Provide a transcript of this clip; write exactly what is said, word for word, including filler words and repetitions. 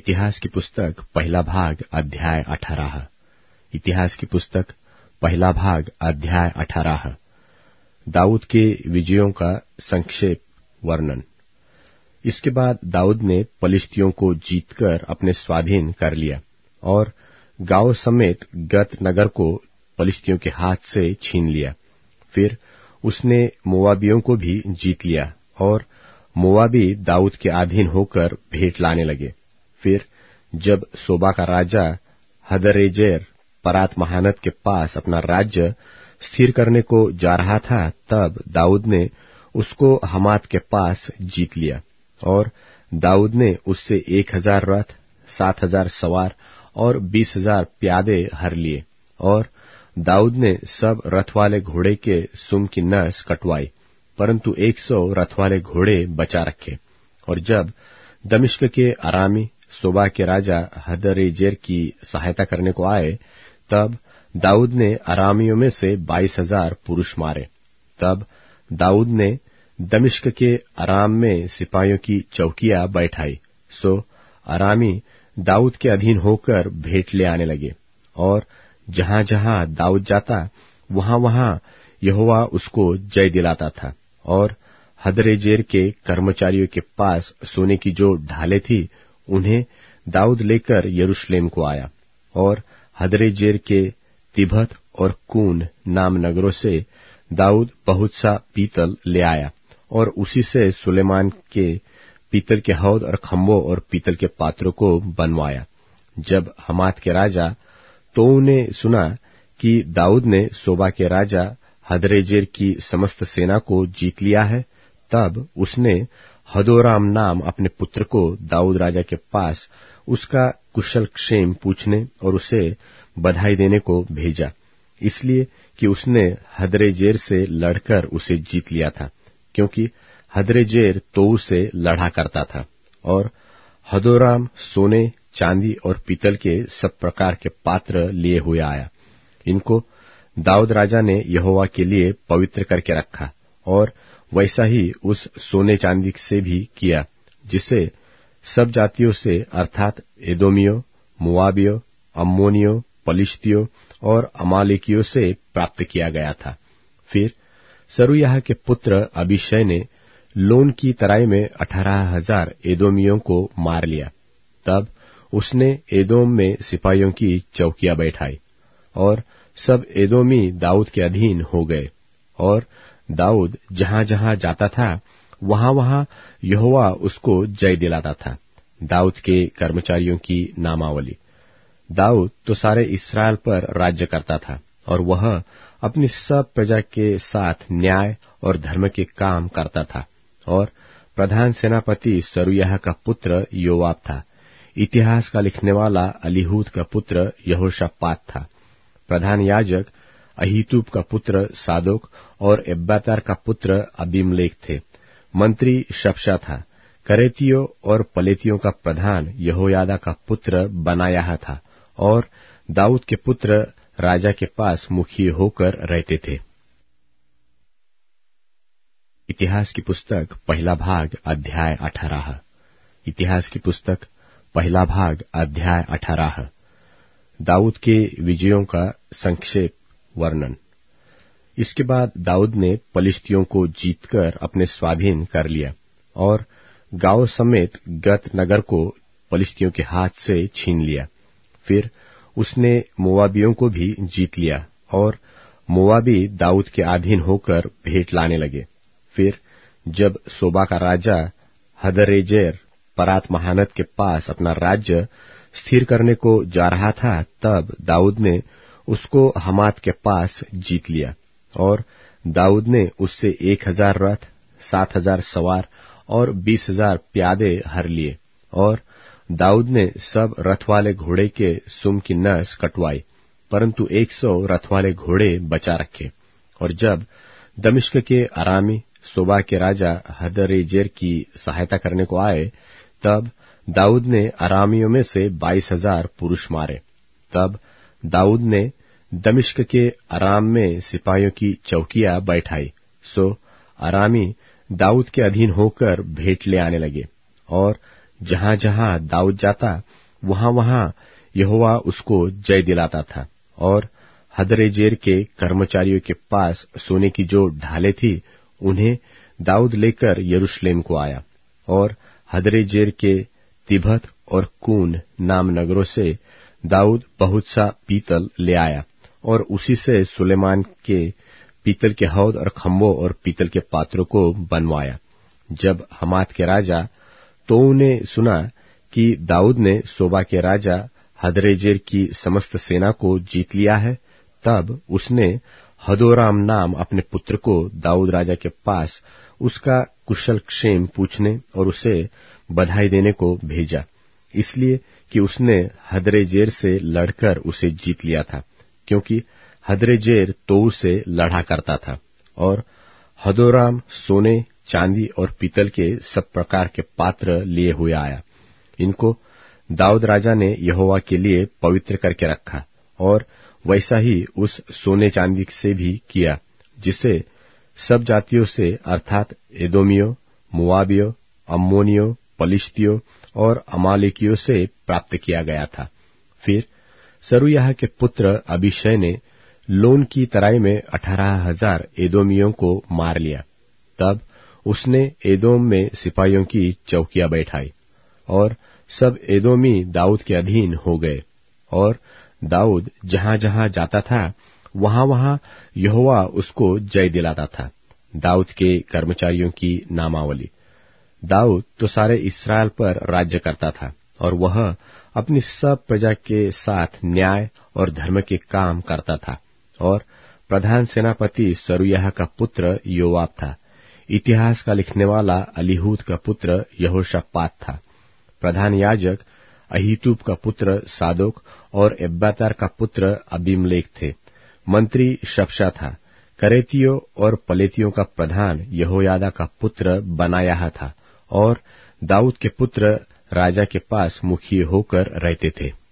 इतिहास की पुस्तक पहला भाग अध्याय अठारह। इतिहास की पुस्तक पहला भाग अध्याय अठारह। दाऊद के विजयों का संक्षेप वर्णन। इसके बाद दाऊद ने पलिश्तियों को जीतकर अपने स्वाधीन कर लिया और गांव समेत गत नगर को पलिश्तियों के हाथ से छीन लिया। फिर उसने मोआबियों को भी जीत लिया और मोआबी दाऊद के अधीन होकर भेंट लाने लगे। फिर जब सोबा का राजा हदरेजेर परात महानद के पास अपना राज्य स्थिर करने को जा रहा था, तब दाऊद ने उसको हमात के पास जीत लिया और दाऊद ने उससे एक हजार रथ, सात हजार सवार और बीस हजार प्यादे हर लिए। और दाऊद ने सब रथ वाले घोड़े के सुम की नस कटवाई, परंतु एक सौ रथ वाले घोड़े बचा रखे। और जब दमिश्क के अरामी सोबा के राजा हदरेजेर की सहायता करने को आए, तब दाऊद ने अरामियों में से बाईस हजार पुरुष मारे। तब दाऊद ने दमिश्क के अराम में सिपाहियों की चौकियां बैठाई, सो अरामी दाऊद के अधीन होकर भेंट ले आने लगे। और जहां जहां दाऊद जाता, वहां वहां यहोवा उसको जय दिलाता था। और हदरेजेर के कर्मचारियों के पास सोने की जो ढालें थी, उन्हें दाऊद लेकर यरूशलेम को आया। और हदरेजेर के तिबहत और कून नाम नगरों से दाऊद बहुत सा पीतल ले आया और उसी से सुलेमान के पीतल के हौद और खम्भों और पीतल के पात्रों को बनवाया। जब हमात के राजा तोऊ ने सुना कि दाऊद ने सोबा के राजा हदरेजेर की समस्त सेना को जीत लिया है, तब उसने हदोराम नाम अपने पुत्र को दाऊद राजा के पास उसका कुशल क्षेम पूछने और उसे बधाई देने को भेजा, इसलिए कि उसने हदरेजेर से लड़कर उसे जीत लिया था, क्योंकि हदरेजेर तोऊ से लड़ा करता था। और हदोराम सोने, चांदी और पीतल के सब प्रकार के पात्र लिए हुए आया। इनको दाऊद राजा ने यहोवा के लिए पवित्र करके रखा, और वैसा ही उस सोने चांदी से भी किया, जिसे सब जातियों से अर्थात एदोमियों, मोआबियों, अम्मोनियों, पलिश्तियों और अमालेकियों से प्राप्त किया गया था। फिर सरूयाह के पुत्र अबीशै ने लोन की तराई में अठारह हजार एदोमियों को मार लिया। तब उसने एदोम में सिपाहियों की चौकियां बैठाई और सब एदोमी दाऊद के अधीन हो गए। और दाऊद जहां जहां जाता था, वहां वहां यहोवा उसको जय दिलाता था। दाऊद के कर्मचारियों की नामावली। दाऊद तो सारे इस्राएल पर राज्य करता था, और वह अपनी सब प्रजा के साथ न्याय और धर्म के काम करता था। और प्रधान सेनापति सरूयाह का पुत्र योआब था। इतिहास का लिखने वाला अलीहूद का पुत्र यहोशापात था। प्रधान याजक अहीतूब का पुत्र सादोक और एब्यातार का पुत्र अबीमलेक थे। मंत्री शप्शा था। करेतियों और पलेतियों का प्रधान यहोयादा का पुत्र बनायाह था। और दाऊद के पुत्र राजा के पास मुखिए होकर रहते थे। इतिहास की पुस्तक पहला भाग अध्याय अठारह। इतिहास की पुस्तक पहला भाग अध्याय अठारह। दाऊद के विजयों का संक्षेप वर्णन। इसके बाद दाऊद ने पलिश्तियों को जीतकर अपने स्वाधीन कर लिया और गांव समेत गत नगर को पलिश्तियों के हाथ से छीन लिया। फिर उसने मोआबियों को भी जीत लिया और मोआबी दाऊद के अधीन होकर भेंट लाने लगे। फिर जब सोबा का राजा हदरेजेर परात महानद के पास अपना राज्य स्थिर करने को जा रहा था, तब दाऊद ने उसको हमात के पास जीत लिया। और दाऊद ने उससे एक हजार रथ, सात हजार सवार और बीस हजार प्यादे हर लिए। और दाऊद ने सब रथ वाले घोड़े के सुम की नस कटवाई, परंतु एक सौ रथ वाले घोड़े बचा रखे। और जब दमिश्क के अरामी सोबा के राजा हदरेजेर की सहायता करने को आए, तब दाऊद ने अरामियों में से बाईस हजार पुरुष मारे। तब दाऊद ने दमिश्क के अराम में सिपाहियों की चौकियां बैठाई, सो अरामी दाऊद के अधीन होकर भेंट ले आने लगे। और जहां जहां दाऊद जाता वहां वहां यहोवा उसको जय दिलाता था। और हदरेजेर के कर्मचारियों के पास सोने की जो ढालें थी उन्हें दाऊद लेकर यरूशलेम को आया। और हदरेजेर के तिबहत और कून नाम नगरों से दाऊद बहुत सा पीतल ले आया और उसी से सुलेमान के पीतल के हौद और खम्भों और पीतल के पात्रों को बनवाया। जब हमात के राजा तोऊ ने सुना कि दाऊद ने सोबा के राजा हदरेजेर की समस्त सेना को जीत लिया है, तब उसने हदोराम नाम अपने पुत्र को दाऊद राजा के पास उसका कुशल क्षेम पूछने और उसे बधाई देने को भेजा, इसलिए कि उसने हदरेजेर से लड़कर उसे जीत लिया था, क्योंकि हदरेजेर तोऊ से लड़ा करता था। और हदोराम सोने, चांदी और पीतल के सब प्रकार के पात्र लिए हुए आया। इनको दाऊद राजा ने यहोवा के लिए पवित्र करके रखा और वैसा ही उस सोने चांदी से भी किया जिसे सब जातियों से अर्थात एदोमियों, मुआबियों, अम्मोनियों, पलिश्तियों और अमालेकियों से प्राप्त किया गया था। फिर सरूयाह के पुत्र अबीशै ने लोन की तराई में अठारह हजार एदोमियों को मार लिया। तब उसने एदोम में सिपाहियों की चौकियां बैठाई और सब एदोमी दाऊद के अधीन हो गए। और दाऊद जहां जहां जाता था वहां वहां यहोवा उसको जय दिलाता था। दाऊद के कर्मचारियों की नामावली। दाऊद तो सारे इस्राएल पर राज्य करता था और वह अपनी सब प्रजा के साथ न्याय और धर्म के काम करता था। और प्रधान सेनापति सरूयाह का पुत्र योआब था। इतिहास का लिखने वाला अलीहूद का पुत्र यहोशापात था। प्रधान याजक अहीतूब का पुत्र सादोक और एब्यातार का पुत्र अबीमलेक थे। मंत्री शप्शा था। करेतियों और पलेतियों का प्रधान यहोयादा का पुत्र बनायाह था। और दाऊद के पुत्र राजा के पास मुखिए होकर रहते थे।